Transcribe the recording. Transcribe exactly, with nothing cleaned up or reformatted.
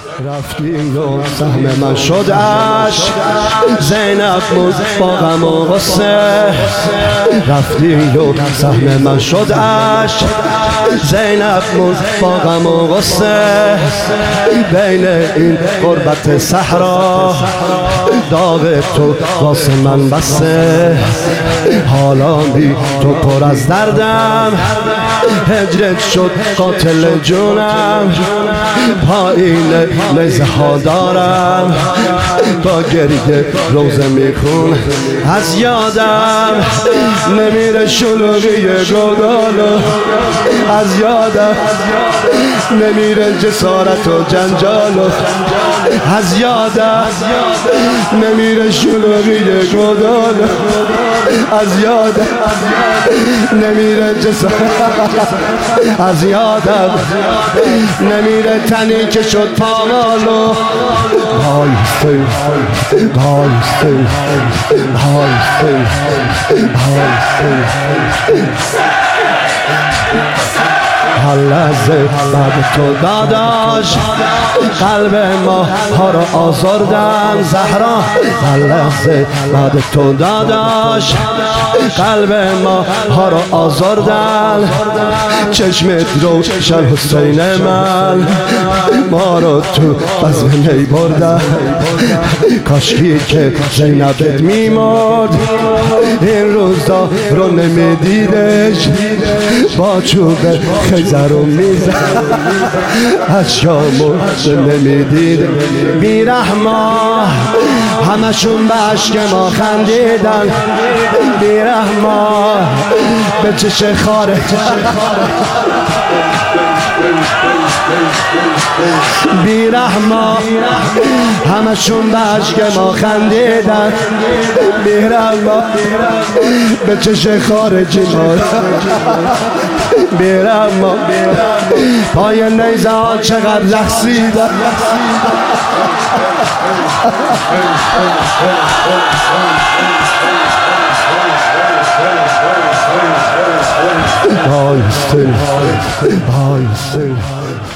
رفتی و سهم من شد عشق، زینب موز با غم و غصه. رفتی و سهم من شد عشق، زینب موز با غم و غصه. بین این غربت صحرا داغ تو واسه من بسه. حالا بی تو پر از دردم، هجرت شد قاتل جونم. پایین نیزه ها دارم، با گریه روزه میخون. از یادم نمیره شلوغی گودالو، از یادم نمیره جسارت و جنجالو، از یادم نمیره شلوغی گودالو، از یادم نمیره جسارت، از یادم نمیره تنی که شد پامالو. بایسته بایسته بایسته بایسته هر لحظه بعد تو داداش، قلب ما ها را آزردن زهرا. هر لحظه بعد تو داداش، قلب ما ها را آزردن. چشمت روشن حسین من، ما رو تو بزم می بردن. کاشکی که زینبت میمرد، این روزا رو نمیدیدش. با چوب خیزر رو میزن، اشکامو نمیدید. بیرحما همشون به عشق ما خندیدن، بیرحما به چش خاره. بیرحما همشون به عشق ما خندیدن، بیرحما به چش خارجی ما. بیرحما پای نیزه ها چقدر لغزیدن. بایسته بایسته